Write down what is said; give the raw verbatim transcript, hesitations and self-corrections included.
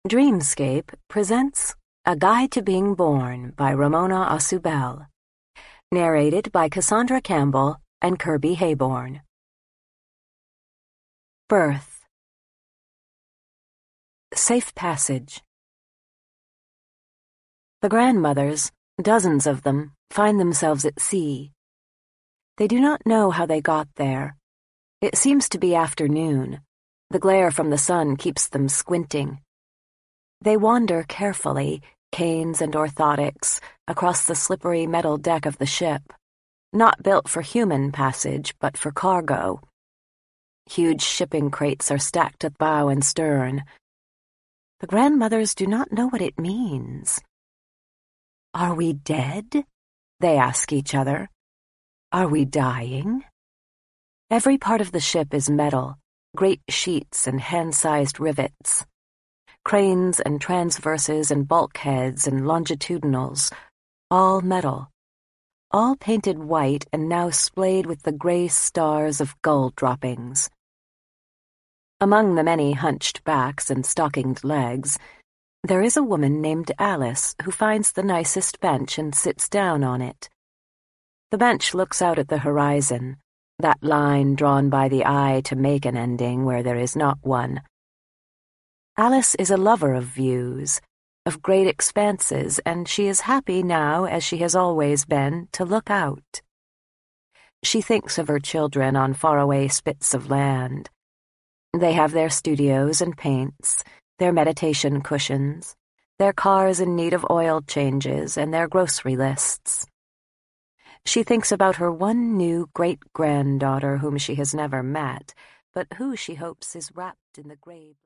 Dreamscape presents A Guide to Being Born by Ramona Asubel, narrated by Cassandra Campbell and Kirby Hayborn. Birth. Safe passage. The grandmothers, dozens of them, find themselves at sea. They do not know how they got there. It seems to be afternoon. The glare from the sun keeps them squinting. They wander carefully, canes and orthotics, across the slippery metal deck of the ship, not built for human passage, but for cargo. Huge shipping crates are stacked at bow and stern. The grandmothers do not know what it means. Are we dead? They ask each other. Are we dying? Every part of the ship is metal, great sheets and hand-sized rivets. Cranes and transverses and bulkheads and longitudinals, all metal, all painted white and now splayed with the gray stars of gull droppings. Among the many hunched backs and stockinged legs, there is a woman named Alice who finds the nicest bench and sits down on it. The bench looks out at the horizon, that line drawn by the eye to make an ending where there is not one. Alice is a lover of views, of great expanses, and she is happy now, as she has always been, to look out. She thinks of her children on faraway spits of land. They have their studios and paints, their meditation cushions, their cars in need of oil changes, and their grocery lists. She thinks about her one new great-granddaughter whom she has never met, but who she hopes is wrapped in the grave.